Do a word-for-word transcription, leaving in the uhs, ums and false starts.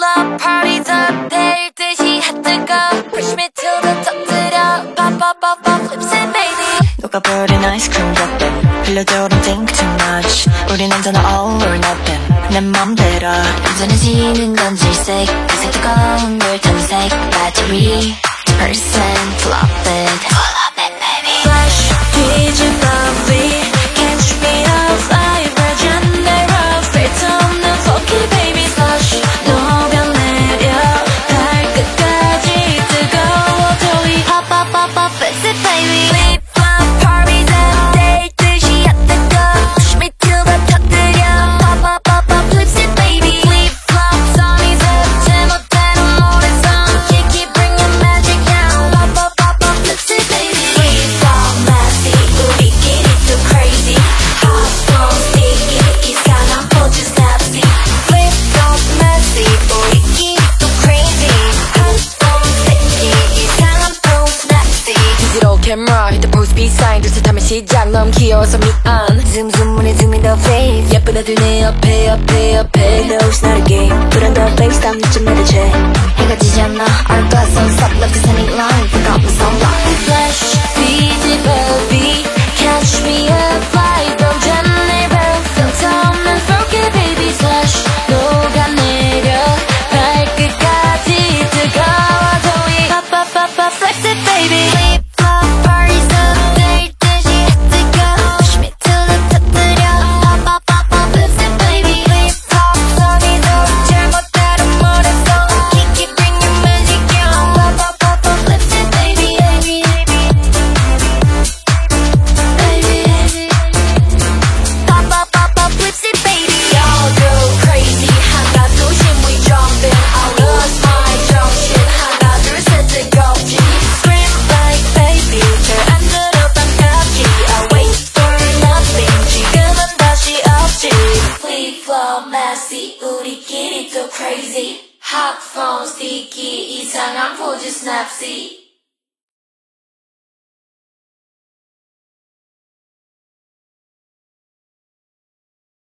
flop parties up 대듯이 핫뜨거 Push me to the top 들여 Pop pop pop pop flips it baby 녹아버린 아이스크림 덕분 흘려도 don't think too much 우린 언제나 all or nothing 내 맘대로 안전해지는 건 질색 그새 뜨거운 물 탐색 Battery percent flop it Full of it baby Flash 뒤집어 V Can't shoot me off like virgin 내 rough Fit 없는 funky baby Slush 녹아내려 발끝까지 뜨거워져 이 Pop pop pop pop flips it baby Flip flop parties up 대듯이 핫뜨거 Push me to the top 들여 Pop pop pop pop flips it baby Flip flop songs up 제멋대로 모래성 Kick it bring your magic down Pop pop pop pop flips it baby Flip flop messy 우리끼리 too crazy Hot phone sticky 이상한 포즈 snapsy Flip flop messy 우리끼리 또 crazy Hot phone sticky 이상한 포즈 snapsy 디지털 캠era 휴대폰 스피드 사인 둘셋하면 시작 너무 귀여워서 미안 Zoom zoom when it's zoom in the face 예쁜 애들 내 옆에 옆에 옆에 You know it's not a game Put on the face 땀 좀 내려줘 해가 지지 않아 Our glass on stop left is standing line Forgot my song block Flash 뒤집어 V Catch me up fly Virgin never filter 없는 funky baby Slash 녹아내려 발끝까지 뜨거워져 이 Pop pop pop pop flex it baby Flip flop parties up 대듯이 핫뜨거 Push me to the top 들여 Pop pop pop pop flex it baby Flip flop songs up 제멋대로 모래성 Kick it bring your magic down Pop pop pop pop flex it baby baby baby Pop pop pop pop flips it baby Y'all go crazy 하나 둘씩 we jumping I lost my junction 하나 둘셋 뜨겁지 Scream like baby 잘안 들어 반갑지 I wait for nothing 지금은 다시 없지 Flip flop messy 우리끼리 too crazy Hot phone sticky 이상한 포즈 snapsy